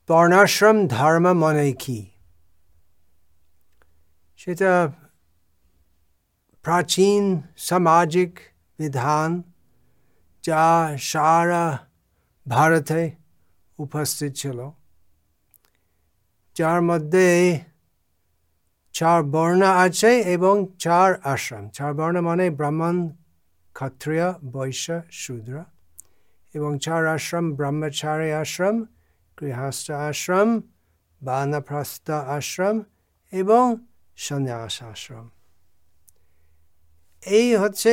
বর্ণাশ্রম ধর্ম মানে কি, সেটা প্রাচীন সামাজিক বিধান যা সারা ভারতে উপস্থিত ছিল, যার মধ্যে 4 বর্ণ আছে এবং 4 আশ্রম। 4 বর্ণ মানে ব্রাহ্মণ, ক্ষত্রিয়, বৈশ্য, শূদ্র, এবং 4 আশ্রম: ব্রহ্মচারী আশ্রম, গৃহস্থ আশ্রম, বানপ্রস্থ আশ্রম এবং সন্ন্যাস আশ্রম। এই হচ্ছে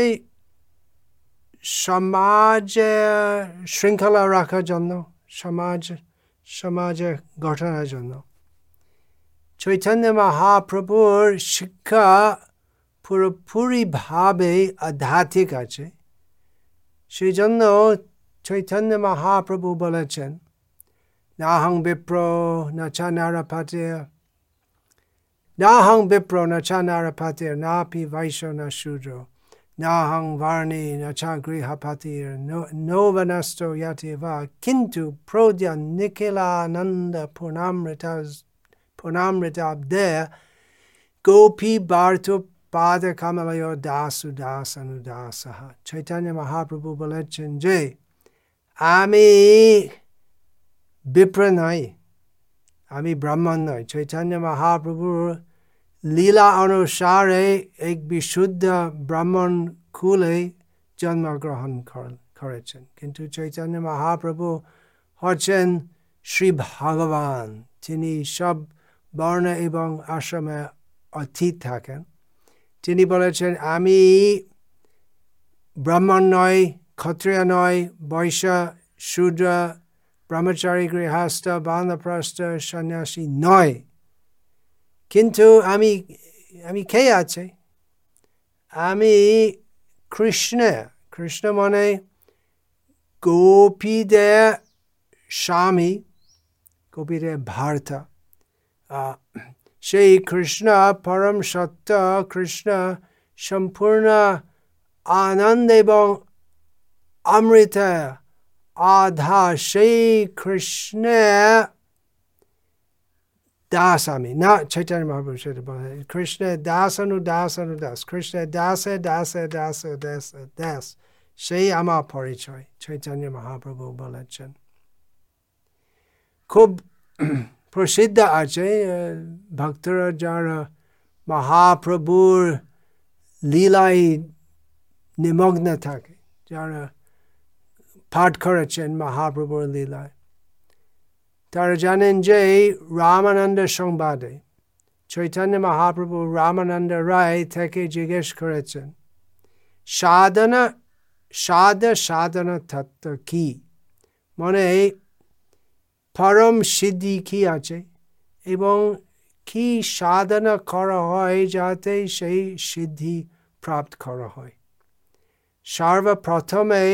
সমাজ শৃঙ্খলা রাখার জন্য, সমাজে গঠনের জন্য। চৈতন্য মহাপ্রভুর শিক্ষা পুরোপুরিভাবে আধ্যাত্মিক আছে। সেই জন্য চৈতন্য মহাপ্রভু বলেছেন, নাহং বিপ্র না চ নারপাতির, নাহং বিপ্র না চ নারপাতির, নাপি বৈশ্য না শূদ্র, নাহং varni na cha grihapatir, no vanasto yativa, kintu prodya nikilananda purnamritabde gopi bhartu pada kamalayo dasu dasanudasaha. Chaitanya Mahaprabhu বলেছেন যে আমি বিপ্র নই, আমি ব্রাহ্মণ নই। চৈতন্য মহাপ্রভুর লীলা অনুসারে এক বিশুদ্ধ ব্রাহ্মণ কুলে জন্মগ্রহণ করেছেন, কিন্তু চৈতন্য মহাপ্রভু হচ্ছেন শ্রী ভগবান। তিনি সব বর্ণ এবং আশ্রমে অতীত থাকেন। তিনি বলেছেন, আমি ব্রাহ্মণ নই, ক্ষত্রিয় নই, বৈশ্য, শূদ্র, ব্রহ্মচারী, গৃহস্থ, বানপ্রস্থ, সন্ন্যাসী নয়, কিন্তু আমি কে আছে? আমি কৃষ্ণ। কৃষ্ণ মানে গোপীদের স্বামী, গোপীদের ভর্তা। সেই কৃষ্ণ পরম সত্য, কৃষ্ণ সম্পূর্ণ আনন্দ এবং অমৃত আধা। সেই কৃষ্ণের দাস আমি। না, চৈতন্য মহাপ্রভু সেটা বলে, কৃষ্ণের দাস অনুদাস, কৃষ্ণের দাসে দাসে দাসে দাসে দাস, সেই আমার পরিচয়, চৈতন্য মহাপ্রভু বলেছেন। খুব প্রসিদ্ধ আছে, ভক্তরা যারা মহাপ্রভুর লীলায় নিমগ্ন থাকে, যারা পাঠ করেছেন মহাপ্রভুর লীলায়, তারা জানেন যে রামানন্দ সংবাদে চৈতন্য মহাপ্রভু রামানন্দ রায় থেকে জিজ্ঞেস করেছেন, সাধনা তত্ত্ব কি, মানে পরম সিদ্ধি কি আছে এবং কি সাধনা করা হয় যাতে সেই সিদ্ধি প্রাপ্ত করা হয়। সর্বপ্রথমে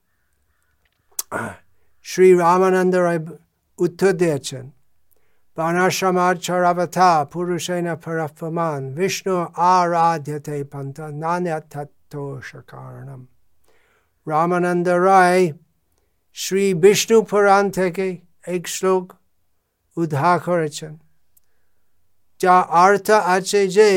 শ্রী রামানন্দ রায় উত্তর দিয়েছেন, বর্ণাশ্রমাচারাবতা পুরুষেণ পরফমান বিষ্ণু আরাধ্যতে পন্থ নান্যতত্ত্বসাকারণম। রামানন্দ রায় শ্রী বিষ্ণু পুরাণ থেকে এক শ্লোক উদ্ধার করেছেন, যা অর্থ আছে যে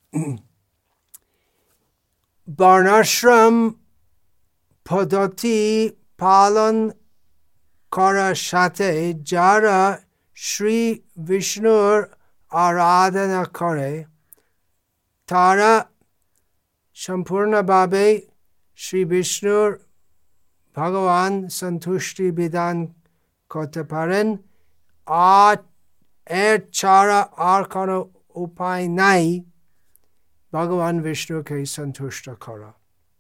বর্ণাশ্রম পদ্ধতি পালন করার সাথে যারা শ্রী বিষ্ণুর আরাধনা করে তারা সম্পূর্ণভাবে শ্রী বিষ্ণুর ভগবান সন্তুষ্টি বিধান করতে পারেন, আর এর ছাড়া আর কোনো উপায় নাই ভগবান বিষ্ণুকে সন্তুষ্ট করা।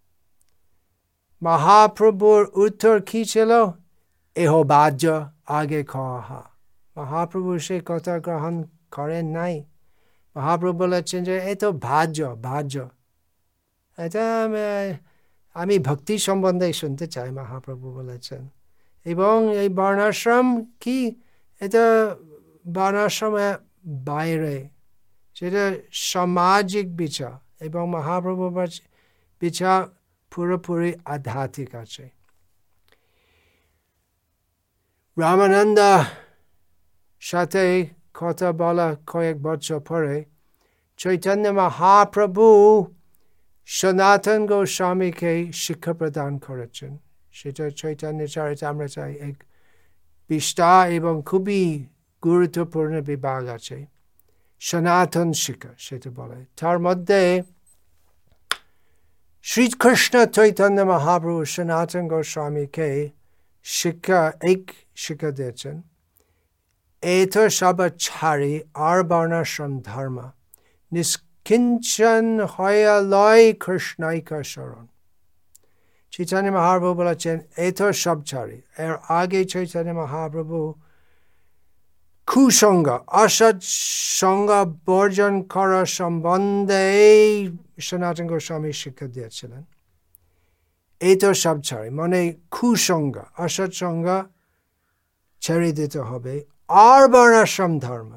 মহাপ্রভুর উত্তর কি ছিল? এহ বাহ্য আগে কহা। মহাপ্রভু সে কথা গ্রহণ করেন নাই। মহাপ্রভু বলেছেন যে এ তো ভাজ্য। এটা আমি ভক্তি সম্বন্ধে শুনতে চাই, মহাপ্রভু বলেছেন। এবং এই বর্ণাশ্রম কি, এটা বর্ণাশ্রমের বাইরে, সেটা সামাজিক বিচার, এবং মহাপ্রভুর বিচার পুরোপুরি আধ্যাত্মিক আছে। রামানন্দ সাথে কথা বলা কয়েক বছর পরে চৈতন্য মহাপ্রভু সনাতন গোস্বামীকে শিক্ষা প্রদান করেছেন। সেটা চৈতন্য চরিতামৃতে এক বিস্তার এবং খুবই গুরুত্বপূর্ণ বিভাগ আছে, সনাতন শিক্ষা সেটা বলে। তার মধ্যে শ্রীকৃষ্ণ চৈতন্য মহাপ্রভু সনাতন গোস্বামীকে শিক্ষা দিয়েছেন, এত সব ছাড়ি আর বর্ণাশ্রম ধর্ম নিষ্কিঞ্চন হয়ে লয় কৃষ্ণৈক শরণ। চৈতন্য মহাপ্রভু বলেছেন এত সব ছাড়ি। এর আগে চৈতন্য মহাপ্রভু কুসঙ্গ অসৎ সঙ্গ বর্জন করা সম্বন্ধে সনাতন গোস্বামী শিক্ষা দিয়েছিলেন। এত সব ছাড়ি মানে কুসঙ্গ অসৎ সঙ্গ ছেড়ে দিতে হবে, আর বর্ণাশ্রম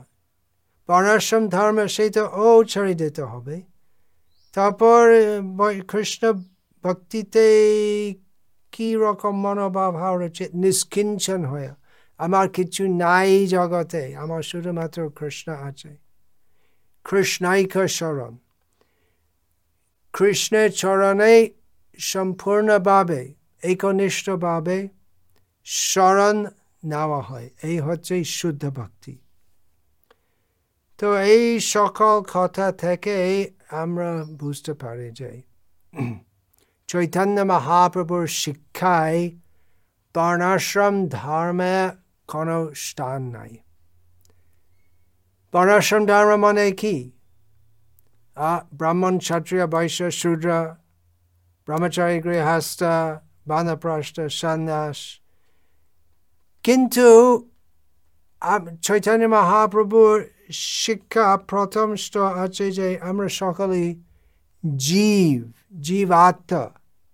ধর্ম সেটা ছেড়ে দিতে হবে। তারপর কৃষ্ণ ভক্তিতে কি রকম মনোভাব হওয়া উচিত? নিষ্কিঞ্চন হয়ে, আমার কিছু নাই জগতে, আমার শুধুমাত্র কৃষ্ণ আছে। কৃষ্ণৈক শরণ, কৃষ্ণের চরণে সম্পূর্ণভাবে একনিষ্ঠভাবে শরণ নেওয়া হয়, এই হচ্ছে শুদ্ধ ভক্তি। তো এই সকল কথা থেকে আমরা বুঝতে পারি যে চৈতন্য মহাপ্রভুর শিক্ষায় বর্ণাশ্রম ধর্মে কোনো স্থান নাই। বর্ণাশ্রম ধর্ম মানে কি? ব্রাহ্মণ, ক্ষত্রিয়, বৈশ্য, শূদ্র, ব্রহ্মচারী, গৃহস্থ, বানপ্রস্থ, সন্ন্যাস। কিন্তু চৈতন্য মহাপ্রভুর শিক্ষা প্রথম স্তর আছে যে আমরা সকলেই জীবাত্মা।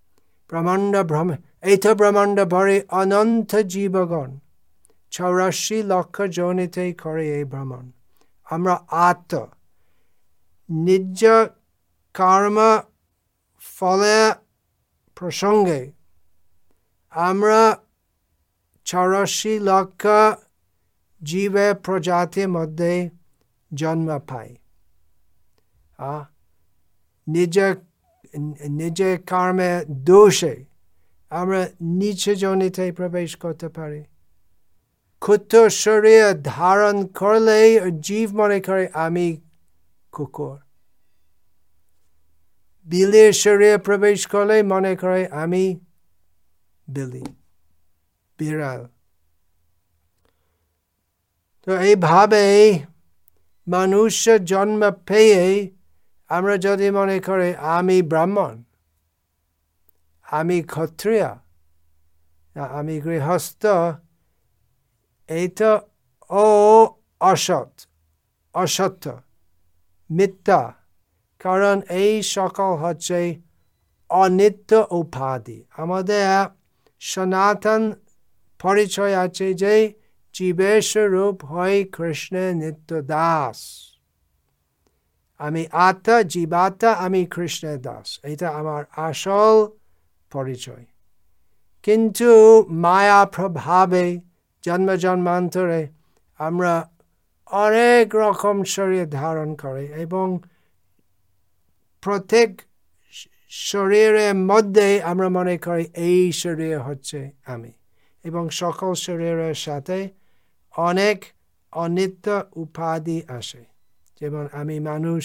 ব্রহ্মাণ্ড ভরে অনন্ত জীবগণ, 84 লক্ষ যোনিতে করে এই ভ্রমণ। আমরা আত্মা, নিজ কর্ম ফলে প্রসঙ্গে আমরা 84 লক্ষ জীবের প্রজাতির মধ্যে জন্ম পাই। নিজের কর্মের দোষে আমরা নিচ যোনিতে প্রবেশ করতে পারি। ক্ষুদ্র শরীর ধারণ করলে জীব মনে করে আমি কুকুর, বিলের শরীরে প্রবেশ করলে মনে করে আমি বিড়াল। তো এইভাবে মানুষ জন্ম পেয়ে আমরা যদি মনে করে আমি ব্রাহ্মণ, আমি ক্ষত্রিয়, আমি গৃহস্থ, এটা অসত্য, মিথ্যা। কারণ এই সকল হচ্ছে অনিত্য উপাধি। আমাদের সনাতন পরিচয় আছে যে জীবের স্বরূপ হয় কৃষ্ণের নিত্য দাস। আমি আত্মা, জীবাত্মা, আমি কৃষ্ণের দাস, এটা আমার আসল পরিচয়। কিন্তু মায়া প্রভাবে জন্মান্তরে আমরা অনেক রকম শরীর ধারণ করে এবং প্রত্যেক শরীরের মধ্যে আমরা মনে করি এই শরীর হচ্ছে আমি, এবং সকল শরীরের সাথে অনেক অনিত্য উপাধি আসে। যেমন আমি মানুষ,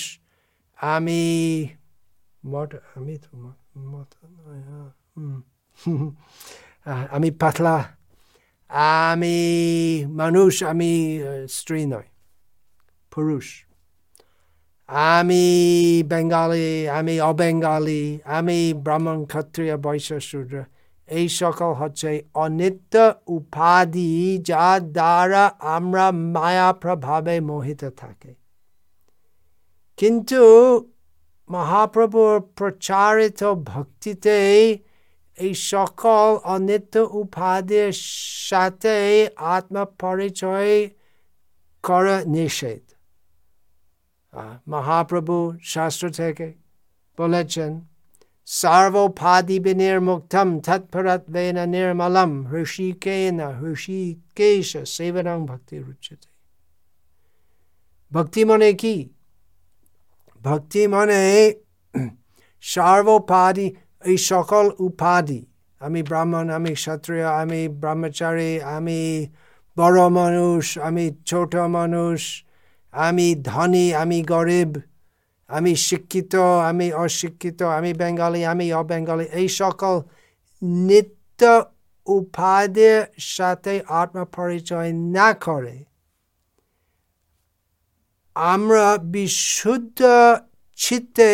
আমি পাতলা, আমি মানুষ, আমি স্ত্রী নয়, পুরুষ, আমি বেঙ্গালি, আমি অবেঙ্গালি, আমি ব্রাহ্মণ, ক্ষত্রিয়, বৈশ্য, শূদ্র। এই সকল হচ্ছে অনিত্য উপাধি, যার দ্বারা আমরা মায়া প্রভাবে মোহিত থাকি। কিন্তু মহাপ্রভুর প্রচারিত ভক্তিতে এই সকল অনিত্য উপাধির সাথে আত্মপরিচয় করা নিষেধ। মহাপ্রভু শাস্ত্র থেকে বলেছেন, সর্বোপাধি বিনির্মুক্তম তৎপরত্বেন নির্মলম হৃষিকেশ সেবনং ভক্তি রুচ্যতে। ভক্তি মানে কি? ভক্তি মানে সর্বোপাধি, এই সকল উপাধি, আমি ব্রাহ্মণ, আমি ক্ষত্রিয়, আমি ব্রহ্মচারী, আমি বড় মানুষ, আমি ছোট মানুষ, আমি ধনী, আমি গরিব, আমি শিক্ষিত, আমি অশিক্ষিত, আমি বেঙ্গলি, আমি অবেঙ্গলি, এই সকল নিত্য উপাধির সাথে আত্মপরিচয় না করে আমরা বিশুদ্ধ চিত্তে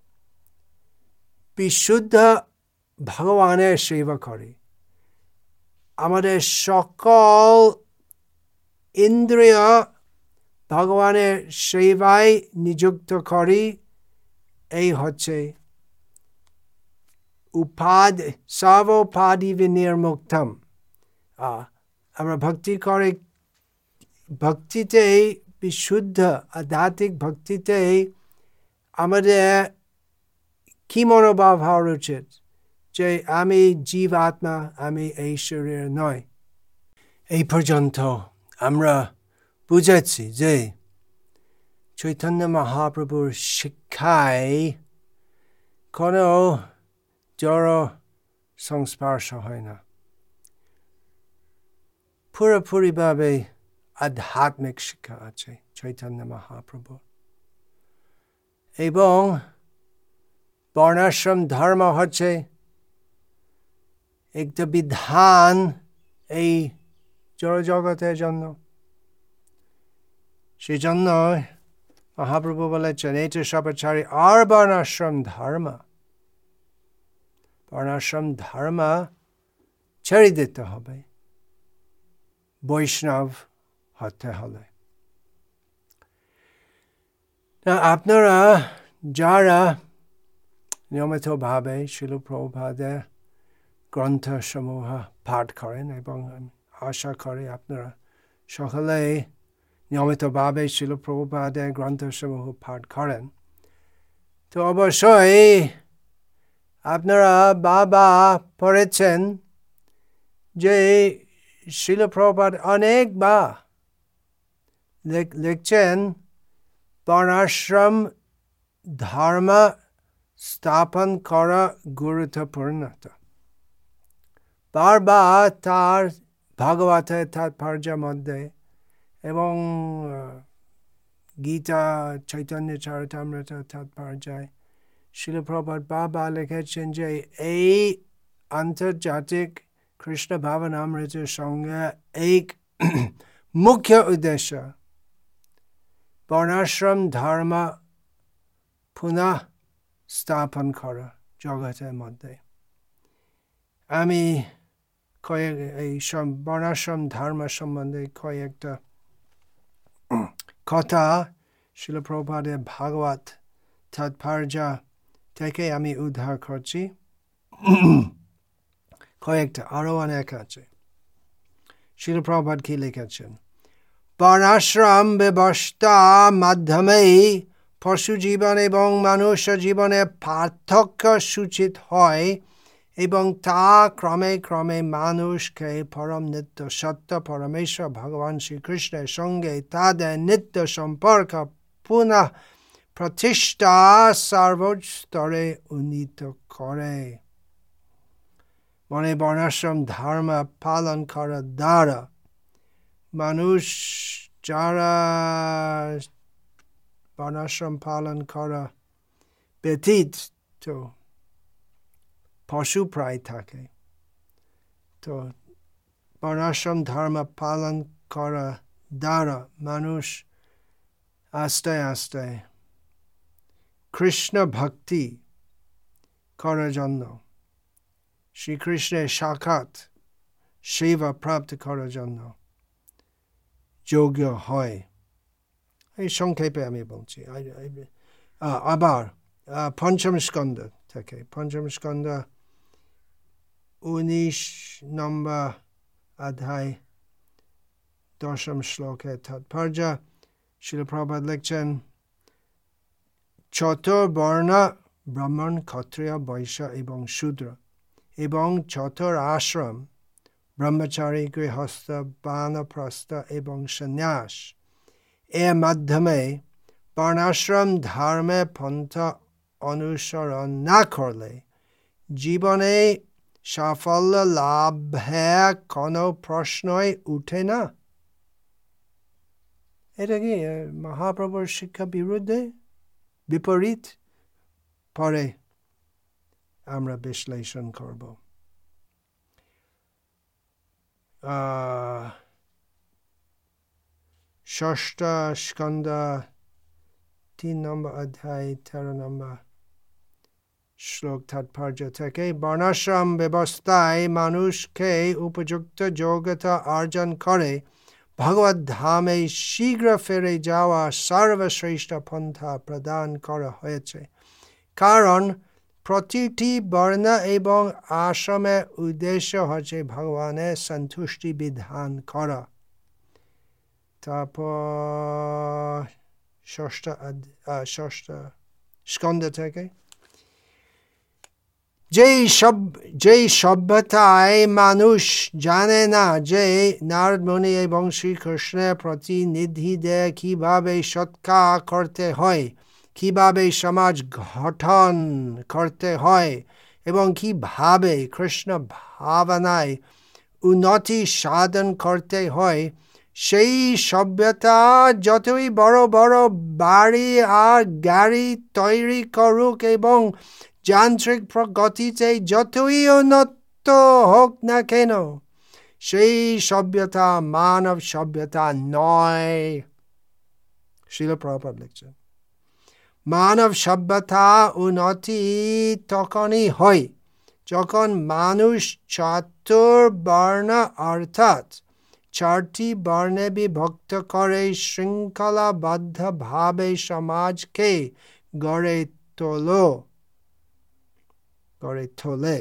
বিশুদ্ধ ভগবানের সেবা করি। আমাদের সকল ইন্দ্রিয় ভগবানের সেবায় নিযুক্ত করি। এই হচ্ছে উপাধি, সর্বোপাধি বিনির্মুক্তম। আমরা ভক্তি করে, ভক্তিতে বিশুদ্ধ আধ্যাত্মিক ভক্তিতে আমাদের কি মনোভাব হওয়া উচিত? যে আমি জীবাত্মা, আমি এই শরীর নয়। এই পর্যন্ত আমরা বুঝেছি যে চৈতন্য মহাপ্রভুর শিক্ষায় কোনো জড় সংস্পর্শ হয় না, পুরোপুরিভাবে আধ্যাত্মিক শিক্ষা আছে চৈতন্য মহাপ্রভু। এবং বর্ণাশ্রম ধর্ম হচ্ছে একটা বিধান এই জড়জগতের জন্য। সেই জন্য মহাপ্রভু বলেছেন এটা সবাচারী আর বর্ণাশ্রম ধর্ম। বর্ণাশ্রম ধর্ম ছেড়ে দিতে হবে বৈষ্ণব হতে হলে। আপনারা যারা নিয়মিতভাবে শিল প্রভুপাদের গ্রন্থসমূহ পাঠ করেন, এবং আশা করি আপনারা সকলে নিয়মিতভাবে শিল প্রভুপাদের গ্রন্থসমূহ পাঠ করেন, তো অবশ্যই আপনারা বাবা পড়েছেন যে শিল প্রভুপাদ অনেকবার লিখছেন বর্ণাশ্রম ধর্ম স্থাপন করা গুরুত্বপূর্ণ। বারবার তার ভাগবতের তাৎপর্যের মধ্যে এবং গীতা, চৈতন্য চরিতামৃত তাৎপর্যায় শিল প্রভুপাদ বারবার লিখেছেন যে এই আন্তর্জাতিক কৃষ্ণ ভাবনামৃতের সঙ্গে এক মুখ্য উদ্দেশ্য বর্ণাশ্রম ধর্ম পুনঃ স্থাপন করা জগতের মধ্যে। আমি এই বর্ণাশ্রম ধর্ম সম্বন্ধে কয়েকটা কথা শিল প্রভুপাদের ভাগবত তাৎপর্য থেকে আমি উদ্ধার করছি। কয়েকটা আরো অনেক আছে। শিল প্রভুপাদ কি লিখেছেন? বর্ণাশ্রম ব্যবস্থা মাধ্যমে পশু জীবন এবং মানুষ জীবনে পার্থক্য সূচিত হয় এবং তা ক্রমে ক্রমে মানুষকে পরম নিত্য সত্য পরমেশ্বর ভগবান শ্রীকৃষ্ণের সঙ্গে তাদের নিত্য সম্পর্ক পুনঃ প্রতিষ্ঠা সর্বোচ্চ স্তরে উন্নীত করে। মানে বর্ণাশ্রম ধর্ম পালন করার দ্বারা মানুষ যারা বর্ণাশ্রম পালন করা ব্যতীত তো পশু প্রায় থাকে, তো বর্ণাশ্রম ধর্ম পালন করা দ্বারা মানুষ আস্তে আস্তে কৃষ্ণ ভক্তি করার জন্য, শ্রীকৃষ্ণের সাক্ষাৎ সেবা প্রাপ্ত করার জন্য যোগ্য হয়। এই সংক্ষেপে আমি বলছি। আবার পঞ্চম স্কন্ধ থেকে, পঞ্চম স্কন্ধ 19 নম্বর অধ্যায় 10ম শ্লোকের তাৎপর্য শিল প্রভুপাদ লিখছেন, চতুর্বর্ণ ব্রাহ্মণ, ক্ষত্রিয়, বৈশ্য এবং শূদ্র এবং চতুর আশ্রম ব্রহ্মচারী, গৃহস্থ, বানপ্রস্থ এবং সন্ন্যাস এর মাধ্যমে বর্ণাশ্রম ধর্মে পন্থা অনুসরণ না করলে জীবনে সাফল্য লাভের কোনো প্রশ্নই উঠে না। এটা কি মহাপ্রভুর শিক্ষা বিপরীত? পরে আমরা বিশ্লেষণ করব। ষষ্ঠ স্কন্ধ 3 নম্বর অধ্যায় 13 নম্বর শ্লোক তাৎপর্য থেকে, বর্ণাশ্রম ব্যবস্থায় মানুষকে উপযুক্ত যোগ্যতা অর্জন করে ভগবত ধামে শীঘ্র ফিরে যাওয়া সর্বশ্রেষ্ঠ পন্থা প্রদান করা হয়েছে। কারণ প্রতিটি বর্ণ এবং আশ্রমের উদ্দেশ্য হচ্ছে ভগবানের সন্তুষ্টি বিধান করা। তারপর ষষ্ঠ স্কন্ধ থেকে, যে সভ্যতায় মানুষ জানে না যে নারদ মুনি এবং শ্রীকৃষ্ণের প্রতিনিধিদের কিভাবে সৎকার করতে হয়, কিভাবে সমাজ গঠন করতে হয় এবং কিভাবে কৃষ্ণ ভাবনায় উন্নতি সাধন করতে হয়, সেই সভ্যতা যতই বড় বড় বাড়ি আর গাড়ি তৈরি করুক এবং যান্ত্রিক প্রগতিতে যতই উন্নত হোক না কেন, সেই সভ্যতা মানব সভ্যতা নয়। শিল প্রভুপাদ লিখছেন, মানব সভ্যতা উন্নতি তখনই হয় যখন মানুষ চাতুর্বর্ণ অর্থাৎ 4টি বর্ণে বিভক্ত করে শৃঙ্খলাবদ্ধভাবে সমাজকে গড়ে তোলে।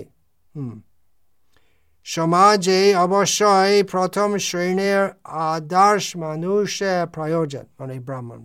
সমাজে অবশ্যই প্রথম শ্রেণীর আদর্শ মানুষের প্রয়োজন, মানে ব্রাহ্মণ,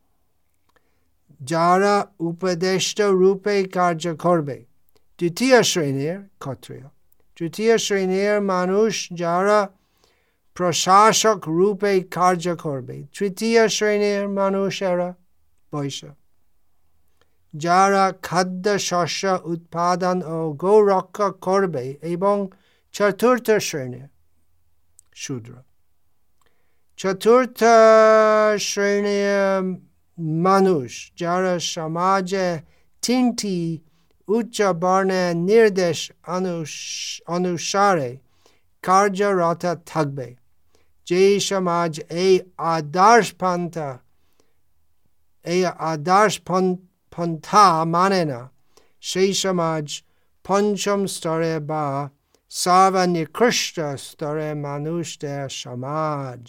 যারা উপদেষ্টা রূপে কার্য করবে। দ্বিতীয় শ্রেণীর ক্ষত্রিয়, তৃতীয় শ্রেণীর মানুষ যারা প্রশাসক রূপে কার্য করবে। তৃতীয় শ্রেণীর মানুষেরা বৈশ্য, যারা খাদ্য শস্য উৎপাদন ও গৌরক্ষা করবে, এবং চতুর্থ শ্রেণীর শূদ্র। চতুর্থ শ্রেণীর মানুষ যারা সমাজে 3টি উচ্চ বর্ণের নির্দেশ অনুসারে কার্যরত থাকবে। যে সমাজ এই আদর্শ পন্থা মানে না, সেই সমাজ পঞ্চম স্তরে বা সর্বনিকৃষ্ট স্তরে মানুষদের সমাজ।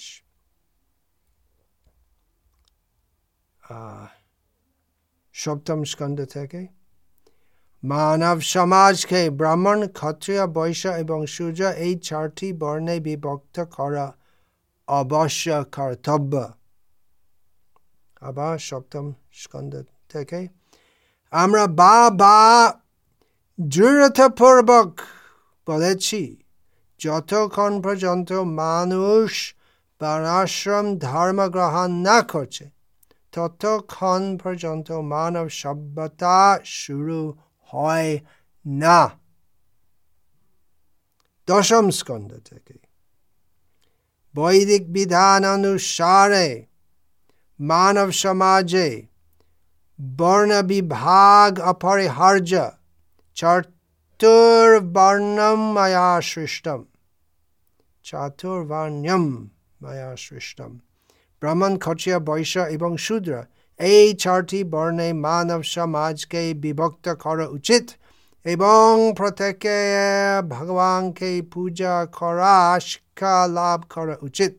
সপ্তম স্কন্ধ থেকে, মানব সমাজকে ব্রাহ্মণ, ক্ষত্রিয়, বৈশ্য এবং শূদ্র এই 4টি বর্ণে বিভক্ত করা অবশ্য কর্তব্য। আবার সপ্তম স্কন্ধ থেকে, আমরা দৃঢ়তাপূর্বক বলেছি, যতক্ষণ পর্যন্ত মানুষ বর্ণাশ্রম ধর্ম গ্রহণ না করছে, ততক্ষণ পর্যন্ত মানব সভ্যতা শুরু হয় না। দশম স্কন্ধ থেকে, বৈদিক বিধান অনুসারে মানব সমাজে বর্ণ বিভাগ অপরিহার্য। চাতুর্বর্ণম মায়া সৃষ্টম। ব্রাহ্মণ, ক্ষত্রিয়, বৈশ্য এবং শূদ্র এই 4টি বর্ণে মানব সমাজকে বিভক্ত করা উচিত এবং প্রত্যেকে ভগবানকে পূজা করা শিক্ষা লাভ করা উচিত।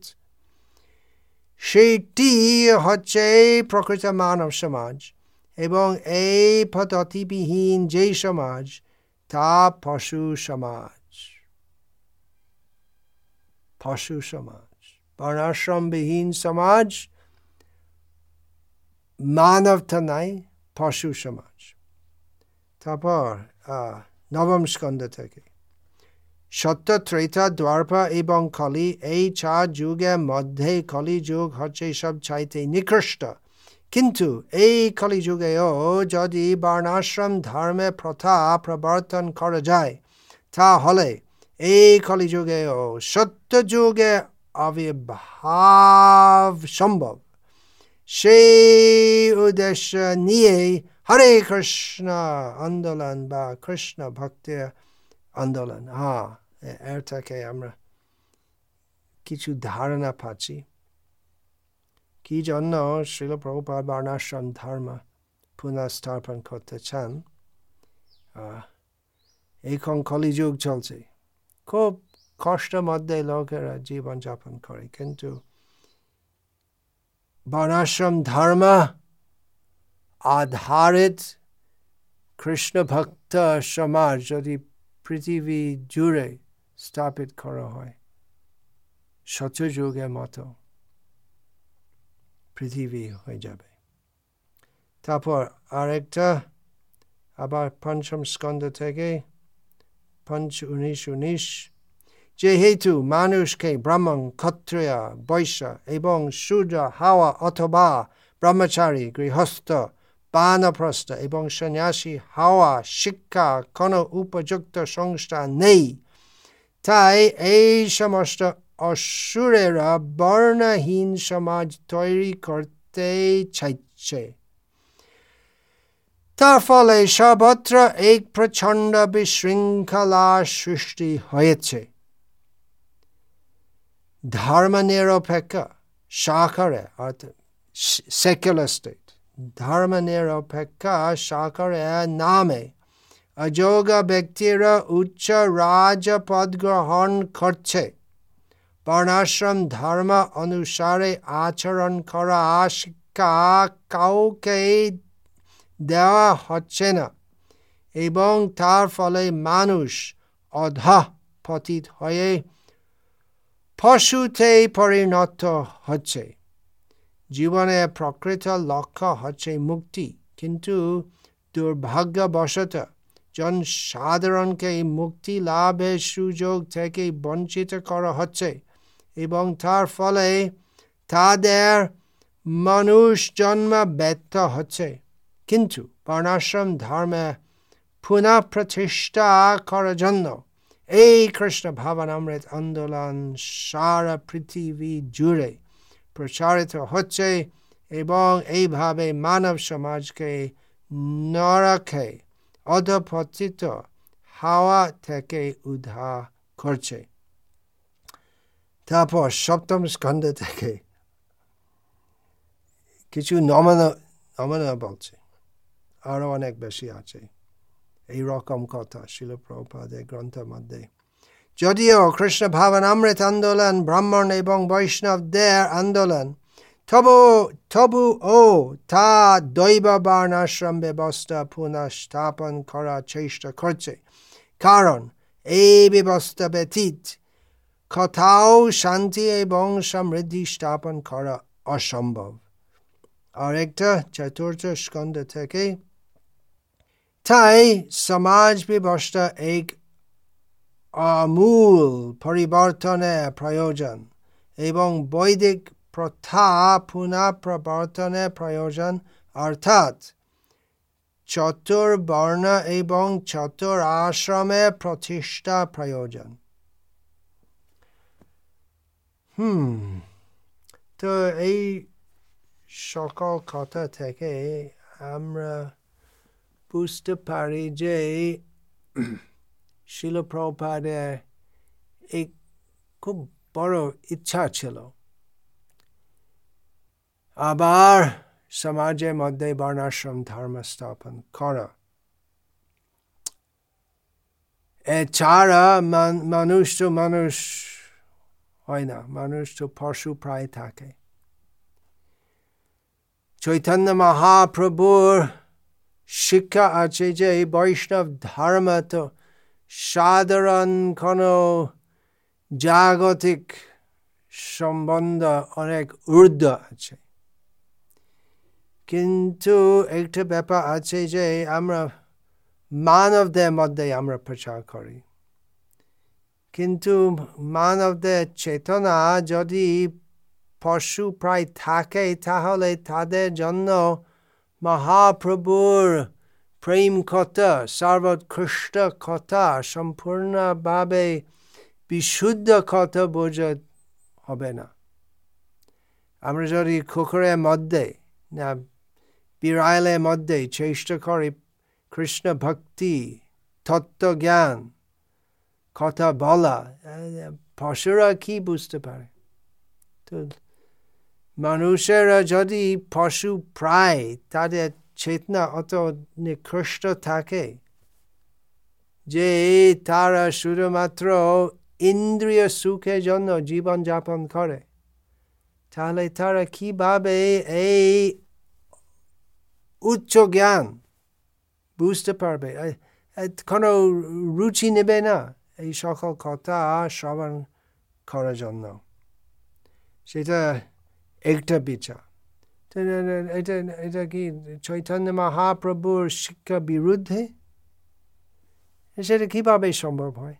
সেটি হচ্ছে প্রকৃত মানব সমাজ, এবং এই পদ্ধতিবিহীন যে সমাজ, তা পশু সমাজ। বর্ণাশ্রমবিহীন সমাজ মানবতা নাই, পশু সমাজ। তারপর নবম স্কন্ধ থেকে, সত্য, ত্রেতা, দ্বাপর এবং কলি, এই 4 যুগের মধ্যে কলি যুগ হচ্ছে সব চাইতে নিকৃষ্ট। কিন্তু এই কলি যুগেও যদি বর্ণাশ্রম ধর্মের প্রথা প্রবর্তন করা যায়, তাহলে এই কলি যুগেও সত্য যুগে আবির্ভাব সম্ভব। সেই উদ্দেশ্য নিয়ে হরে কৃষ্ণ আন্দোলন বা কৃষ্ণ ভক্তির আন্দোলন, এর থেকে আমরা কিছু ধারণা পাচ্ছি কি জন্য শ্রীল প্রভুপাদ বর্ণাশ্রম ধর্ম পুনঃস্থাপন করতে চান। এখন কলিযুগ চলছে, খুব কষ্টের মধ্যে লোকেরা জীবনযাপন করে, কিন্তু বর্ণাশ্রম ধর্ম আধারিত কৃষ্ণ ভক্ত সমাজ যদি পৃথিবী জুড়ে স্থাপিত করা হয়, সত্যযুগের মতো পৃথিবী হয়ে যাবে। তারপর আরেকটা আবার পঞ্চম স্কন্ধ থেকে 5:19, যেহেতু মানুষকে ব্রাহ্মণ, ক্ষত্রিয়, বৈশ্য এবং শূদ্র হওয়া অথবা ব্রহ্মচারী, গৃহস্থ, বানপ্রস্থ এবং সন্ন্যাসী হওয়া শিক্ষা কোনো উপযুক্ত সংস্থান নেই, তাই এই সমস্ত অসুরেরা বর্ণহীন সমাজ তৈরি করতে চাইছে। তার ফলে সর্বত্র এক প্রচণ্ড বিশৃঙ্খলা সৃষ্টি হয়েছে। ধর্মনিরপেক্ষ সরকারে অর্থাৎ সেকুলার স্টেট, ধর্মনিরপেক্ষ সরকারের নামে অযোগ্য ব্যক্তিরা উচ্চ রাজপদ গ্রহণ করছে। বর্ণাশ্রম ধর্ম অনুসারে আচরণ করা শিক্ষা কাউকে দেওয়া হচ্ছে না এবং তার ফলে মানুষ অধঃপতিত হয়ে পশুতে পরিণত হচ্ছে। জীবনের প্রকৃত লক্ষ্য হচ্ছে মুক্তি, কিন্তু দুর্ভাগ্যবশত জনসাধারণকে মুক্তি লাভের সুযোগ থেকে বঞ্চিত করা হচ্ছে এবং তার ফলে তাদের মানুষ জন্ম ব্যর্থ হচ্ছে। কিন্তু বর্ণাশ্রম ধর্মে পুনঃ প্রতিষ্ঠা করার জন্য এই কৃষ্ণ ভাবনামৃত আন্দোলন সারা পৃথিবী জুড়ে প্রচারিত হচ্ছে এবং এইভাবে মানব সমাজকে নরকে অধঃপতিত হাওয়া থেকে উদ্ধার করছে। তারপর সপ্তম স্কন্ধ থেকে কিছু নমুনা বলছে, আরো অনেক বেশি আছে এই রকম কথা শিল প্রভুপাদের গ্রন্থের মধ্যে। যদিও কৃষ্ণ ভাবনামৃত আন্দোলন ব্রাহ্মণ এবং বৈষ্ণবদের আন্দোলন, তবুও তা দৈব বর্ণাশ্রম ব্যবস্থা পুনঃস্থাপন করার চেষ্টা করছে, কারণ এই ব্যবস্থা ব্যতীত কোথাও শান্তি এবং সমৃদ্ধি স্থাপন করা অসম্ভব। আর একটা চতুর্থ স্কন্ধ থেকে, তাই সমাজ ব্যবস্থা এক আমূল পরিবর্তনের প্রয়োজন এবং বৈদিক প্রথা পুনঃ প্রবর্তনের প্রয়োজন, অর্থাৎ চতুর্বর্ণ এবং চতুর আশ্রমের প্রতিষ্ঠা প্রয়োজন। তো এই সকল কথা থেকে আমরা বুঝতে পারি যে শিল প্রভুপাদের এক খুব বড় ইচ্ছা ছিল আবার সমাজের মধ্যে বর্ণাশ্রম ধর্ম স্থাপন করা। এছাড়া মানুষ তো মানুষ হয় না, মানুষ তো পশু প্রায় থাকে। চৈতন্য মহাপ্রভুর শিক্ষা আছে যে বৈষ্ণব ধর্ম তো সাধারণ কোনো জাগতিক সম্বন্ধ অনেক ঊর্ধ্ব আছে, কিন্তু একটা ব্যাপার আছে যে আমরা মানবদের মধ্যে আমরা প্রচার করি। কিন্তু মানবদের চেতনা যদি পশু প্রায় থাকে তাহলে তাদের জন্য মহাপ্রভুর প্রেম কথা, সর্বোৎকৃষ্ট কথা, সম্পূর্ণভাবে বিশুদ্ধ কথা বোঝা হবে না। আমরা যদি কুকুরের মধ্যে না বিড়ালের মধ্যে চেষ্টা করি কৃষ্ণ ভক্তি, তত্ত্বজ্ঞান কথা বলা, পশুরা কি বুঝতে পারে? তো মানুষেরা যদি পশু প্রায় তাদের চেতনা অত নিকৃষ্ট থাকে যে তারা শুধুমাত্র ইন্দ্রিয় সুখের জন্য জীবন যাপন করে, তাহলে তারা কিভাবে এই উচ্চ জ্ঞান বুঝতে পারবে? কোনো রুচি নেবে না এই সকল কথা শ্রবণ করার জন্য। সেটা একটা বিচার। এটা কি চৈতন্য মহাপ্রভুর শিক্ষা বিরুদ্ধে? সেটা কিভাবে সম্ভব হয়?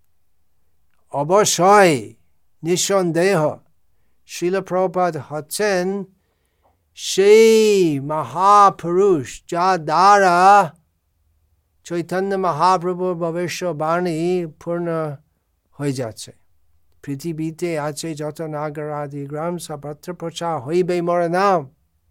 অবশ্যই নিঃসন্দেহ শ্রীল প্রভুপাদ হচ্ছেন সেই মহাপুরুষ যা দ্বারা চৈতন্য মহাপ্রভুর ভবিষ্যবাণী পূর্ণ হয়ে যাচ্ছে। পৃথিবীতে আছে যত নাগরাদি গ্রাম সর্বত্র প্রচার হইবে মোর নাম।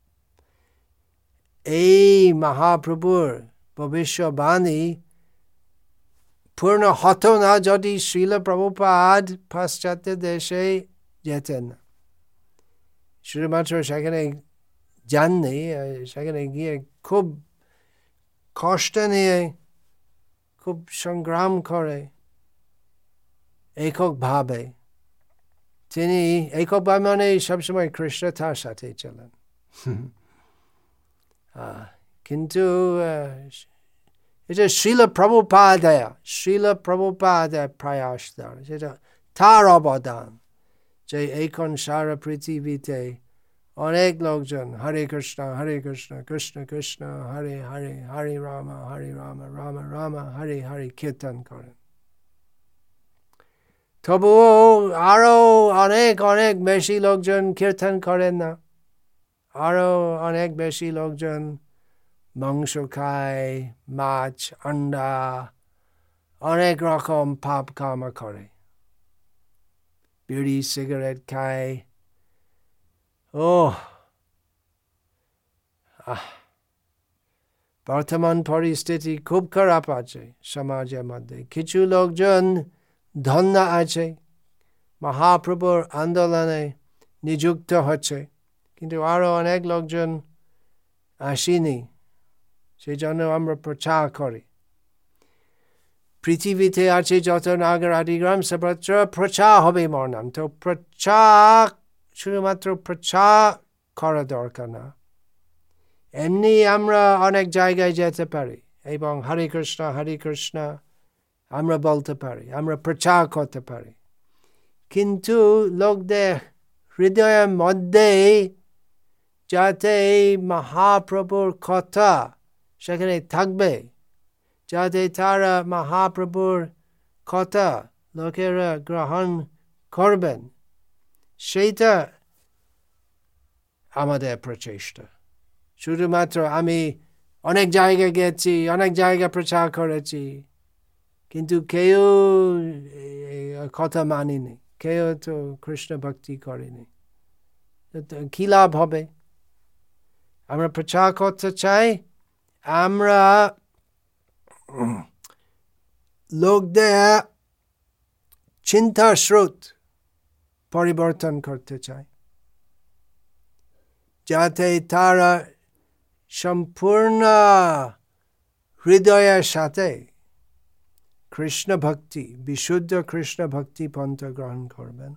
এই মহাপ্রভুর ভবিষ্যবাণী পূর্ণ হতো না যদি শ্রীল প্রভুপাদ পাশ্চাত্য দেশে যেতেন না। শুধুমাত্র সেখানে যাননি, সেখানে গিয়ে খুব কষ্ট নিয়ে, খুব সংগ্রাম করে এককভাবে, তিনি এককভাবে মানে সবসময় কৃষ্ণ তার সাথে ছিলেন। কিন্তু এটা শ্রীল প্রভুপাদের প্রয়াস দ্বারা, সেটা তার অবদান যে এখন সারা পৃথিবীতে অনেক লোকজন হরে কৃষ্ণ কৃষ্ণ কৃষ্ণ হরে হরে, হরে রাম রাম রাম হরে হরে কীর্তন করেন। তবুও আরো অনেক অনেক বেশি লোকজন কীর্তন করেন না। আরো অনেক বেশি লোকজন মাংস খায়, মাছ, আন্ডা, অনেক রকম পাপ কর্ম করে, বিড়ি সিগারেট খায়। বর্তমান পরিস্থিতি খুব খারাপ আছে সমাজের মধ্যে। কিছু লোকজন ধন্য আছে, মহাপ্রভুর আন্দোলনে নিযুক্ত হচ্ছে, কিন্তু আরো অনেক লোকজন আসেনি। সেই জন্য আমরা প্রচার করি। পৃথিবীতে আছে যত নাগর আদি গ্রাম সর্বত্র প্রচার হবে মোর নাম। তো প্রচার শুধুমাত্র প্রচার করা দরকার না, এমনি আমরা অনেক জায়গায় যেতে পারি এবং হরে কৃষ্ণ আমরা বলতে পারি, আমরা প্রচার করতে পারি। কিন্তু লোকদের হৃদয়ের মধ্যে যাতে এই মহাপ্রভুর কথা সেখানে থাকবে, যাতে তারা মহাপ্রভুর কথা লোকেরা গ্রহণ করবেন, সেইটা আমাদের প্রচেষ্টা। শুধুমাত্র আমি অনেক জায়গায় গেছি, অনেক জায়গায় প্রচার করেছি, কিন্তু কেউ কথা মানিনি, কেউ তো কৃষ্ণ ভক্তি করেনি, কি লাভ হবে? আমরা প্রচার করতে চাই, আমরা লোকদের চিন্তার স্রোত পরিবর্তন করতে চাই, যাতে তারা সম্পূর্ণ হৃদয়ের সাথে কৃষ্ণ ভক্তি, বিশুদ্ধ কৃষ্ণ ভক্তি পন্থা গ্রহণ করবেন।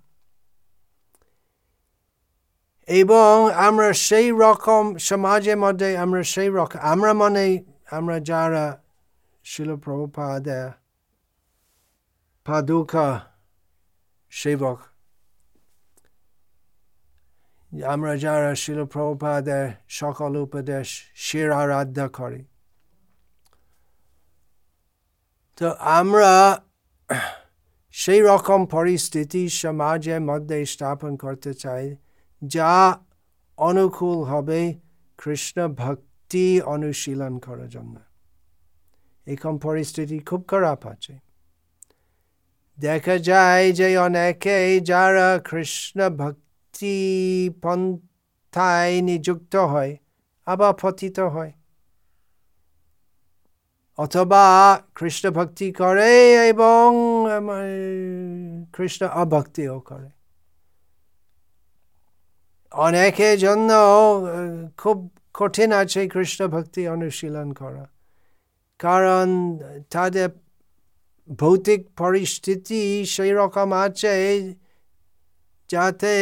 এবং আমরা সেই রকম সমাজের মধ্যে আমরা সেই রকম আমরা যারা শিল প্রভুপাদের পাদুকা সেবক, আমরা যারা শিল প্রভুপাদের সকল উপদেশ শির আরাধ্য করি, তো আমরা সেই রকম পরিস্থিতি সমাজের মধ্যে স্থাপন করতে চাই যা অনুকূল হবে কৃষ্ণ ভক্তি অনুশীলন করার জন্য। এখন পরিস্থিতি খুব খারাপ আছে। দেখা যায় যে অনেকে যারা কৃষ্ণ ভক্তি পন্থায় নিযুক্ত হয় আবার পতিত হয়, অথবা কৃষ্ণ ভক্তি করে এবং কৃষ্ণ অভক্তিও করে। অনেকের জন্য খুব কঠিন আছে কৃষ্ণ ভক্তি অনুশীলন করা, কারণ তাদের ভৌতিক পরিস্থিতি সেই রকম আছে যাতে